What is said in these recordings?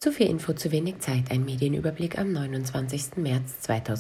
Zu viel Info, zu wenig Zeit. Ein Medienüberblick am 29. März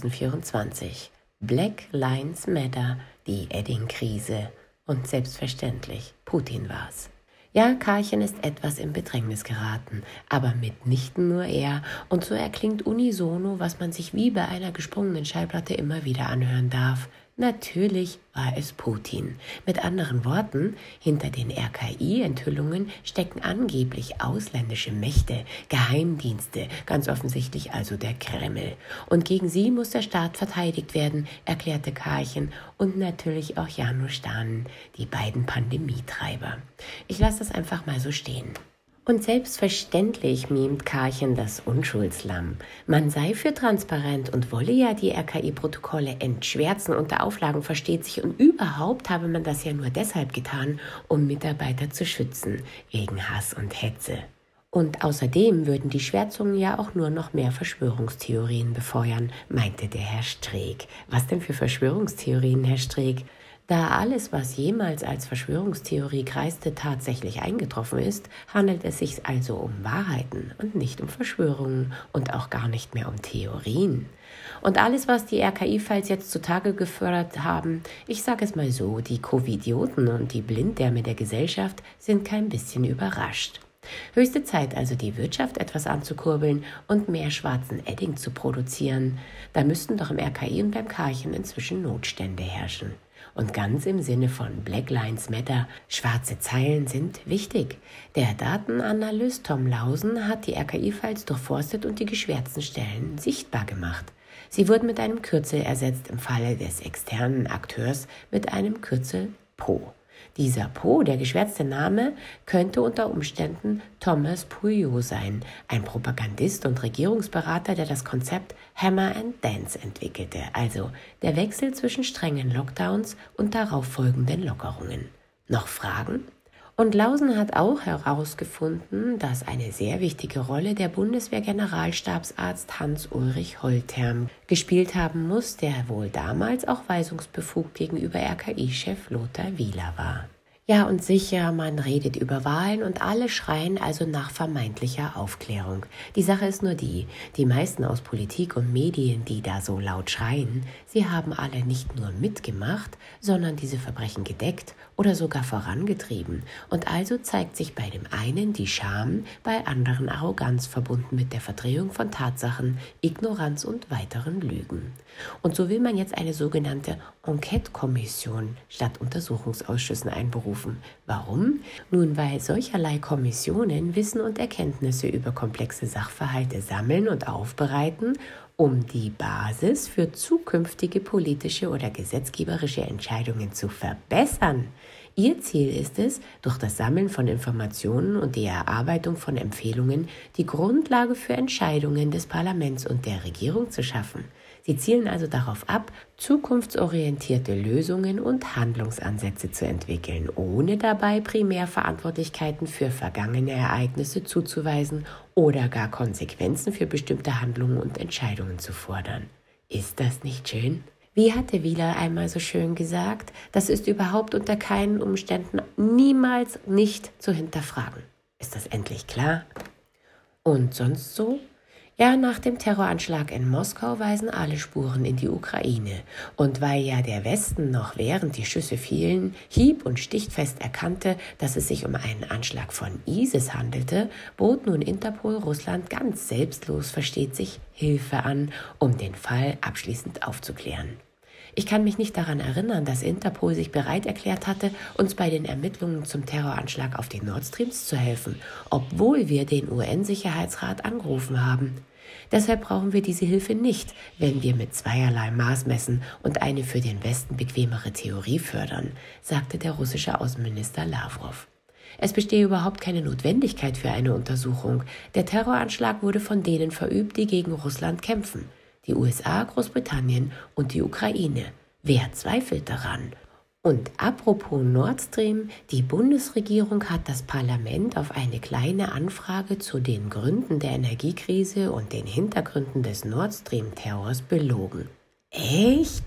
2024. Black Lives Matter, die Edding-Krise. Und selbstverständlich, Putin war's. Ja, Karlchen ist etwas in Bedrängnis geraten, aber mitnichten nur er. Und so erklingt unisono, was man sich wie bei einer gesprungenen Schallplatte immer wieder anhören darf. Natürlich war es Putin. Mit anderen Worten, hinter den RKI-Enthüllungen stecken angeblich ausländische Mächte, Geheimdienste, ganz offensichtlich also der Kreml. Und gegen sie muss der Staat verteidigt werden, erklärte Karlchen und natürlich auch Janusz Stahn, die beiden Pandemietreiber. Ich lasse das einfach mal so stehen. Und selbstverständlich mimt Karlchen das Unschuldslamm. Man sei für transparent und wolle ja die RKI-Protokolle entschwärzen unter Auflagen, versteht sich. Und überhaupt habe man das ja nur deshalb getan, um Mitarbeiter zu schützen, gegen Hass und Hetze. Und außerdem würden die Schwärzungen ja auch nur noch mehr Verschwörungstheorien befeuern, meinte der Herr Streeck. Was denn für Verschwörungstheorien, Herr Streeck? Da alles, was jemals als Verschwörungstheorie kreiste, tatsächlich eingetroffen ist, handelt es sich also um Wahrheiten und nicht um Verschwörungen und auch gar nicht mehr um Theorien. Und alles, was die RKI-Files jetzt zutage gefördert haben, ich sage es mal so, die Covidioten und die Blinddarme der Gesellschaft sind kein bisschen überrascht. Höchste Zeit also, die Wirtschaft etwas anzukurbeln und mehr schwarzen Edding zu produzieren. Da müssten doch im RKI und beim Karlchen inzwischen Notstände herrschen. Und ganz im Sinne von Black Lives Matter, schwarze Zeilen sind wichtig. Der Datenanalyst Tom Lausen hat die RKI-Files durchforstet und die geschwärzten Stellen sichtbar gemacht. Sie wurden mit einem Kürzel ersetzt, im Falle des externen Akteurs mit einem Kürzel PO. Dieser Po, der geschwärzte Name, könnte unter Umständen Thomas Puyo sein, ein Propagandist und Regierungsberater, der das Konzept Hammer and Dance entwickelte, also der Wechsel zwischen strengen Lockdowns und darauf folgenden Lockerungen. Noch Fragen? Und Lausen hat auch herausgefunden, dass eine sehr wichtige Rolle der Bundeswehr-Generalstabsarzt Hans-Ulrich Holtherm gespielt haben muss, der wohl damals auch weisungsbefugt gegenüber RKI-Chef Lothar Wieler war. Ja, und sicher, man redet über Wahlen und alle schreien also nach vermeintlicher Aufklärung. Die Sache ist nur die meisten aus Politik und Medien, die da so laut schreien, sie haben alle nicht nur mitgemacht, sondern diese Verbrechen gedeckt oder sogar vorangetrieben. Und also zeigt sich bei dem einen die Scham, bei anderen Arroganz verbunden mit der Verdrehung von Tatsachen, Ignoranz und weiteren Lügen. Und so will man jetzt eine sogenannte Enquete-Kommission statt Untersuchungsausschüssen einberufen. Warum? Nun, weil solcherlei Kommissionen Wissen und Erkenntnisse über komplexe Sachverhalte sammeln und aufbereiten, um die Basis für zukünftige politische oder gesetzgeberische Entscheidungen zu verbessern. Ihr Ziel ist es, durch das Sammeln von Informationen und die Erarbeitung von Empfehlungen die Grundlage für Entscheidungen des Parlaments und der Regierung zu schaffen. Sie zielen also darauf ab, zukunftsorientierte Lösungen und Handlungsansätze zu entwickeln, ohne dabei Primärverantwortlichkeiten für vergangene Ereignisse zuzuweisen oder gar Konsequenzen für bestimmte Handlungen und Entscheidungen zu fordern. Ist das nicht schön? Wie hatte Wieler einmal so schön gesagt, das ist überhaupt unter keinen Umständen niemals nicht zu hinterfragen. Ist das endlich klar? Und sonst so? Ja, nach dem Terroranschlag in Moskau weisen alle Spuren in die Ukraine. Und weil ja der Westen noch während die Schüsse fielen, hieb- und stichfest erkannte, dass es sich um einen Anschlag von ISIS handelte, bot nun Interpol Russland ganz selbstlos, versteht sich, Hilfe an, um den Fall abschließend aufzuklären. Ich kann mich nicht daran erinnern, dass Interpol sich bereit erklärt hatte, uns bei den Ermittlungen zum Terroranschlag auf den Nord Streams zu helfen, obwohl wir den UN-Sicherheitsrat angerufen haben. Deshalb brauchen wir diese Hilfe nicht, wenn wir mit zweierlei Maß messen und eine für den Westen bequemere Theorie fördern, sagte der russische Außenminister Lavrov. Es bestehe überhaupt keine Notwendigkeit für eine Untersuchung. Der Terroranschlag wurde von denen verübt, die gegen Russland kämpfen. Die USA, Großbritannien und die Ukraine. Wer zweifelt daran? Und apropos Nord Stream, die Bundesregierung hat das Parlament auf eine kleine Anfrage zu den Gründen der Energiekrise und den Hintergründen des Nord Stream-Terrors belogen. Echt?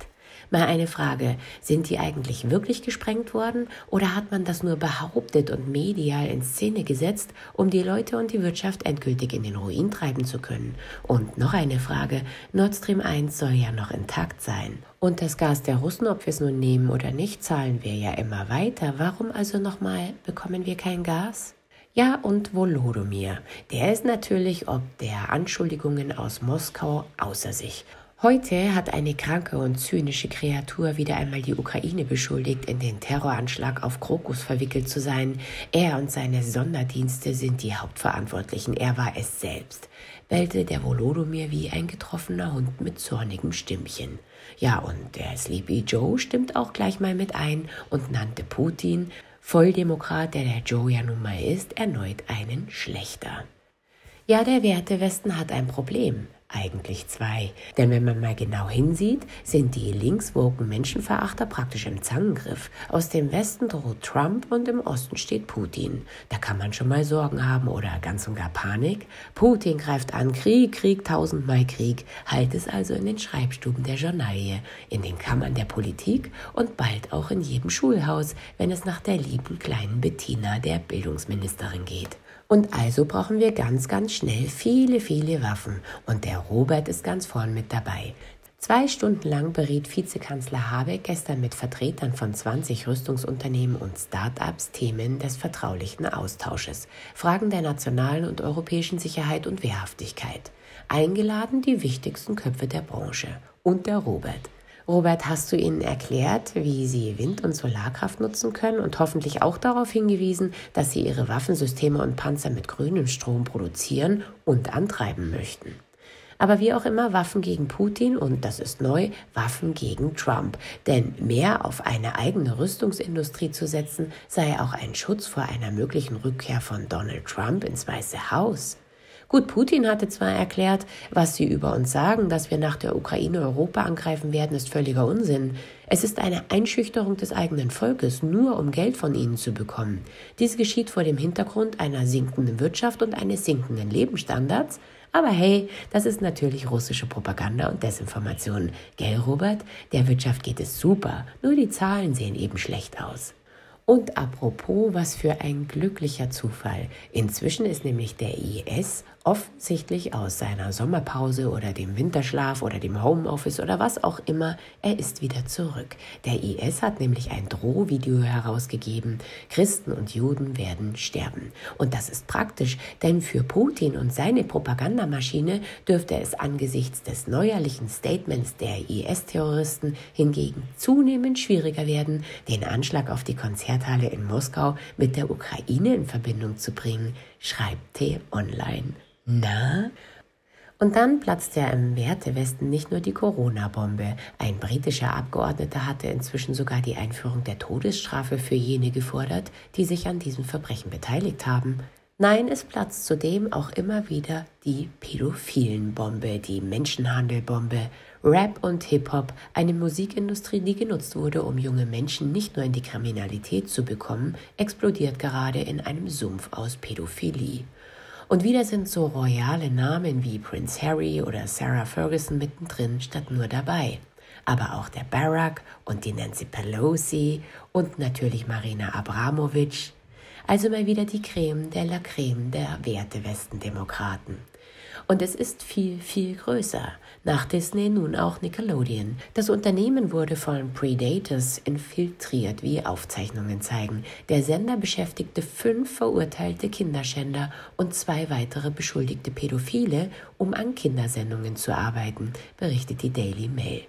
Mal eine Frage, sind die eigentlich wirklich gesprengt worden oder hat man das nur behauptet und medial in Szene gesetzt, um die Leute und die Wirtschaft endgültig in den Ruin treiben zu können? Und noch eine Frage, Nord Stream 1 soll ja noch intakt sein. Und das Gas der Russen, ob wir es nun nehmen oder nicht, zahlen wir ja immer weiter. Warum also nochmal bekommen wir kein Gas? Ja, und Wolodomir, der ist natürlich ob der Anschuldigungen aus Moskau außer sich. Heute hat eine kranke und zynische Kreatur wieder einmal die Ukraine beschuldigt, in den Terroranschlag auf Krokus verwickelt zu sein. Er und seine Sonderdienste sind die Hauptverantwortlichen, er war es selbst, bellte der Wolodomir wie ein getroffener Hund mit zornigem Stimmchen. Ja, und der Sleepy Joe stimmt auch gleich mal mit ein und nannte Putin, Volldemokrat, der Joe ja nun mal ist, erneut einen Schlechter. Ja, der Wertewesten hat ein Problem. Eigentlich zwei. Denn wenn man mal genau hinsieht, sind die linkswoken Menschenverachter praktisch im Zangengriff. Aus dem Westen droht Trump und im Osten steht Putin. Da kann man schon mal Sorgen haben oder ganz und gar Panik. Putin greift an, Krieg, tausendmal Krieg. Halt es also in den Schreibstuben der Journalie, in den Kammern der Politik und bald auch in jedem Schulhaus, wenn es nach der lieben kleinen Bettina, der Bildungsministerin, geht. Und also brauchen wir ganz, ganz schnell viele Waffen. Und der Robert ist ganz vorn mit dabei. 2 Stunden lang beriet Vizekanzler Habeck gestern mit Vertretern von 20 Rüstungsunternehmen und Start-ups Themen des vertraulichen Austausches, Fragen der nationalen und europäischen Sicherheit und Wehrhaftigkeit. Eingeladen die wichtigsten Köpfe der Branche und der Robert. Robert, hast du ihnen erklärt, wie sie Wind- und Solarkraft nutzen können und hoffentlich auch darauf hingewiesen, dass sie ihre Waffensysteme und Panzer mit grünem Strom produzieren und antreiben möchten? Aber wie auch immer, Waffen gegen Putin und, das ist neu, Waffen gegen Trump. Denn mehr auf eine eigene Rüstungsindustrie zu setzen, sei auch ein Schutz vor einer möglichen Rückkehr von Donald Trump ins Weiße Haus. Gut, Putin hatte zwar erklärt, was sie über uns sagen, dass wir nach der Ukraine Europa angreifen werden, ist völliger Unsinn. Es ist eine Einschüchterung des eigenen Volkes, nur um Geld von ihnen zu bekommen. Dies geschieht vor dem Hintergrund einer sinkenden Wirtschaft und eines sinkenden Lebensstandards. Aber hey, das ist natürlich russische Propaganda und Desinformation. Gell, Robert? Der Wirtschaft geht es super, nur die Zahlen sehen eben schlecht aus. Und apropos, was für ein glücklicher Zufall. Inzwischen ist nämlich der IS offensichtlich aus seiner Sommerpause oder dem Winterschlaf oder dem Homeoffice oder was auch immer, er ist wieder zurück. Der IS hat nämlich ein Drohvideo herausgegeben, Christen und Juden werden sterben. Und das ist praktisch, denn für Putin und seine Propagandamaschine dürfte es angesichts des neuerlichen Statements der IS-Terroristen hingegen zunehmend schwieriger werden, den Anschlag auf die Konzerthalle in Moskau mit der Ukraine in Verbindung zu bringen, schreibt T-Online. Na? Und dann platzt ja im Wertewesten nicht nur die Corona-Bombe. Ein britischer Abgeordneter hatte inzwischen sogar die Einführung der Todesstrafe für jene gefordert, die sich an diesem Verbrechen beteiligt haben. Nein, es platzt zudem auch immer wieder die Pädophilen-Bombe, die Menschenhandelbombe. Rap und Hip-Hop, eine Musikindustrie, die genutzt wurde, um junge Menschen nicht nur in die Kriminalität zu bekommen, explodiert gerade in einem Sumpf aus Pädophilie. Und wieder sind so royale Namen wie Prince Harry oder Sarah Ferguson mittendrin statt nur dabei. Aber auch der Barack und die Nancy Pelosi und natürlich Marina Abramovic. Also mal wieder die Creme de la Creme der Wertewesten-Demokraten. Und es ist viel größer. Nach Disney nun auch Nickelodeon. Das Unternehmen wurde von Predators infiltriert, wie Aufzeichnungen zeigen. Der Sender beschäftigte 5 verurteilte Kinderschänder und 2 weitere beschuldigte Pädophile, um an Kindersendungen zu arbeiten, berichtet die Daily Mail.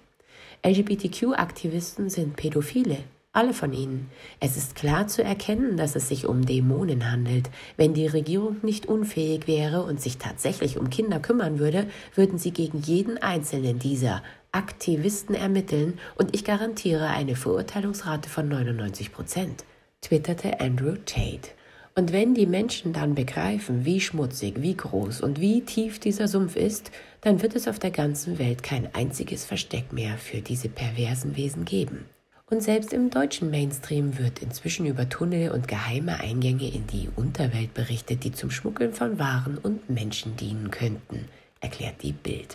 LGBTQ-Aktivisten sind Pädophile. Alle von ihnen. Es ist klar zu erkennen, dass es sich um Dämonen handelt. Wenn die Regierung nicht unfähig wäre und sich tatsächlich um Kinder kümmern würde, würden sie gegen jeden einzelnen dieser Aktivisten ermitteln und ich garantiere eine Verurteilungsrate von 99%, twitterte Andrew Tate. Und wenn die Menschen dann begreifen, wie schmutzig, wie groß und wie tief dieser Sumpf ist, dann wird es auf der ganzen Welt kein einziges Versteck mehr für diese perversen Wesen geben. Und selbst im deutschen Mainstream wird inzwischen über Tunnel und geheime Eingänge in die Unterwelt berichtet, die zum Schmuggeln von Waren und Menschen dienen könnten, erklärt die Bild.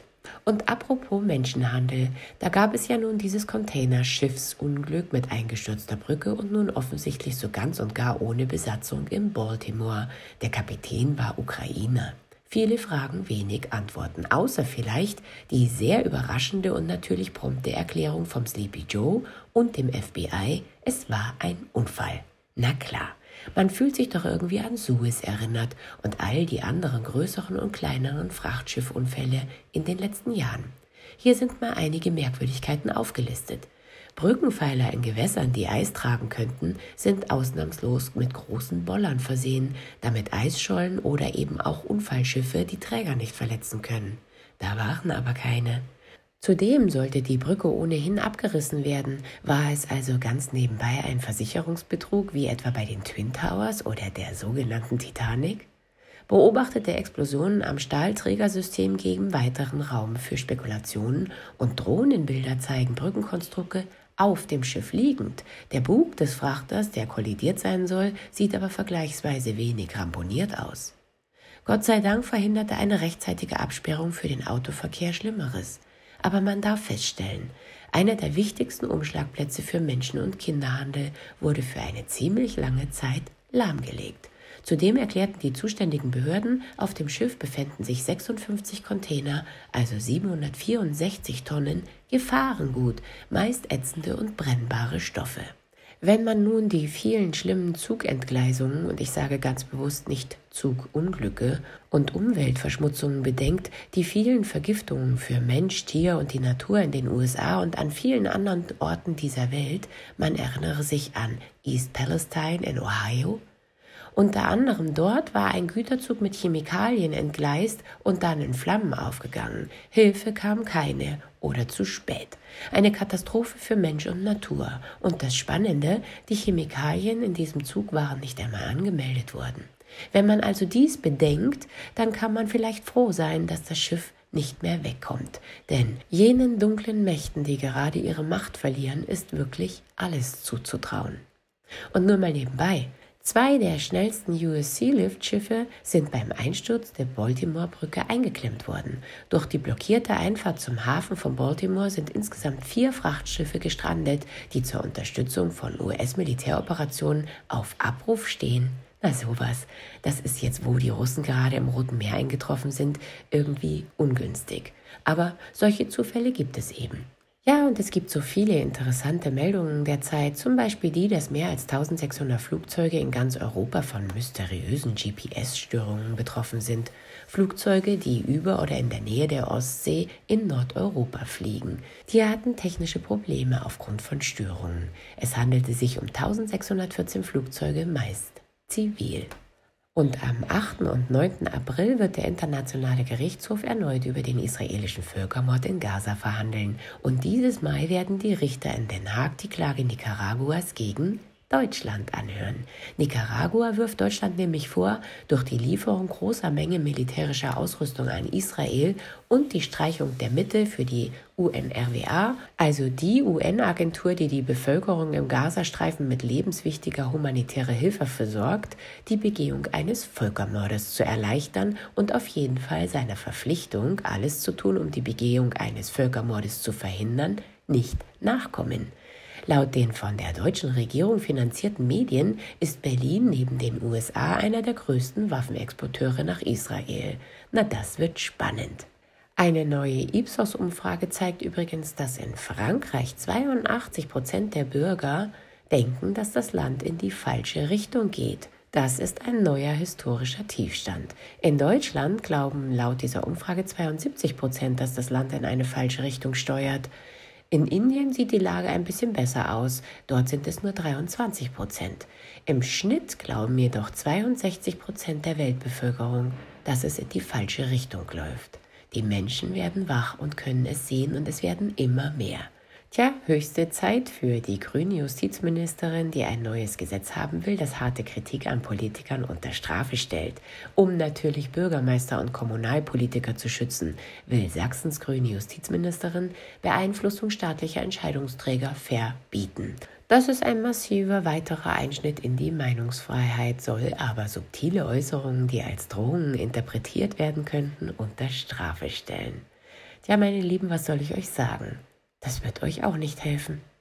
Und apropos Menschenhandel, da gab es ja nun dieses Containerschiffsunglück mit eingestürzter Brücke und nun offensichtlich so ganz und gar ohne Besatzung in Baltimore. Der Kapitän war Ukrainer. Viele Fragen, wenig Antworten, außer vielleicht die sehr überraschende und natürlich prompte Erklärung vom Sleepy Joe und dem FBI, es war ein Unfall. Na klar. Man fühlt sich doch irgendwie an Suez erinnert und all die anderen größeren und kleineren Frachtsschiffunfälle in den letzten Jahren. Hier sind mal einige Merkwürdigkeiten aufgelistet. Brückenpfeiler in Gewässern, die Eis tragen könnten, sind ausnahmslos mit großen Bollern versehen, damit Eisschollen oder eben auch Unfallschiffe die Träger nicht verletzen können. Da waren aber keine. Zudem sollte die Brücke ohnehin abgerissen werden, war es also ganz nebenbei ein Versicherungsbetrug, wie etwa bei den Twin Towers oder der sogenannten Titanic? Beobachtete Explosionen am Stahlträgersystem geben weiteren Raum für Spekulationen und Drohnenbilder zeigen Brückenkonstrukte auf dem Schiff liegend. Der Bug des Frachters, der kollidiert sein soll, sieht aber vergleichsweise wenig ramponiert aus. Gott sei Dank verhinderte eine rechtzeitige Absperrung für den Autoverkehr Schlimmeres. Aber man darf feststellen, einer der wichtigsten Umschlagplätze für Menschen- und Kinderhandel wurde für eine ziemlich lange Zeit lahmgelegt. Zudem erklärten die zuständigen Behörden, auf dem Schiff befänden sich 56 Container, also 764 Tonnen, Gefahrengut, meist ätzende und brennbare Stoffe. Wenn man nun die vielen schlimmen Zugentgleisungen, und ich sage ganz bewusst nicht Zugunglücke, und Umweltverschmutzungen bedenkt, die vielen Vergiftungen für Mensch, Tier und die Natur in den USA und an vielen anderen Orten dieser Welt, man erinnere sich an East Palestine in Ohio. Unter anderem dort war ein Güterzug mit Chemikalien entgleist und dann in Flammen aufgegangen. Hilfe kam keine oder zu spät. Eine Katastrophe für Mensch und Natur. Und das Spannende, die Chemikalien in diesem Zug waren nicht einmal angemeldet worden. Wenn man also dies bedenkt, dann kann man vielleicht froh sein, dass das Schiff nicht mehr wegkommt. Denn jenen dunklen Mächten, die gerade ihre Macht verlieren, ist wirklich alles zuzutrauen. Und nur mal nebenbei: 2 der schnellsten US Sealift-Schiffe sind beim Einsturz der Baltimore-Brücke eingeklemmt worden. Durch die blockierte Einfahrt zum Hafen von Baltimore sind insgesamt 4 Frachtschiffe gestrandet, die zur Unterstützung von US-Militäroperationen auf Abruf stehen. Na sowas, das ist jetzt, wo die Russen gerade im Roten Meer eingetroffen sind, irgendwie ungünstig. Aber solche Zufälle gibt es eben. Ja, und es gibt so viele interessante Meldungen derzeit, zum Beispiel die, dass mehr als 1600 Flugzeuge in ganz Europa von mysteriösen GPS-Störungen betroffen sind. Flugzeuge, die über oder in der Nähe der Ostsee in Nordeuropa fliegen. Die hatten technische Probleme aufgrund von Störungen. Es handelte sich um 1614 Flugzeuge, meist zivil. Und am 8. und 9. April wird der Internationale Gerichtshof erneut über den israelischen Völkermord in Gaza verhandeln. Und dieses Mal werden die Richter in Den Haag die Klage Nicaraguas gegen Deutschland anhören. Nicaragua wirft Deutschland nämlich vor, durch die Lieferung großer Mengen militärischer Ausrüstung an Israel und die Streichung der Mittel für die UNRWA, also die UN-Agentur, die die Bevölkerung im Gazastreifen mit lebenswichtiger humanitärer Hilfe versorgt, die Begehung eines Völkermordes zu erleichtern und auf jeden Fall seiner Verpflichtung, alles zu tun, um die Begehung eines Völkermordes zu verhindern, nicht nachkommen. Laut den von der deutschen Regierung finanzierten Medien ist Berlin neben den USA einer der größten Waffenexporteure nach Israel. Na, das wird spannend. Eine neue Ipsos-Umfrage zeigt übrigens, dass in Frankreich 82% der Bürger denken, dass das Land in die falsche Richtung geht. Das ist ein neuer historischer Tiefstand. In Deutschland glauben laut dieser Umfrage 72%, dass das Land in eine falsche Richtung steuert. In Indien sieht die Lage ein bisschen besser aus, dort sind es nur 23%. Im Schnitt glauben jedoch 62% der Weltbevölkerung, dass es in die falsche Richtung läuft. Die Menschen werden wach und können es sehen und es werden immer mehr. Tja, höchste Zeit für die grüne Justizministerin, die ein neues Gesetz haben will, das harte Kritik an Politikern unter Strafe stellt. Um natürlich Bürgermeister und Kommunalpolitiker zu schützen, will Sachsens grüne Justizministerin Beeinflussung staatlicher Entscheidungsträger verbieten. Das ist ein massiver weiterer Einschnitt in die Meinungsfreiheit, soll aber subtile Äußerungen, die als Drohungen interpretiert werden könnten, unter Strafe stellen. Ja, meine Lieben, was soll ich euch sagen? Das wird euch auch nicht helfen.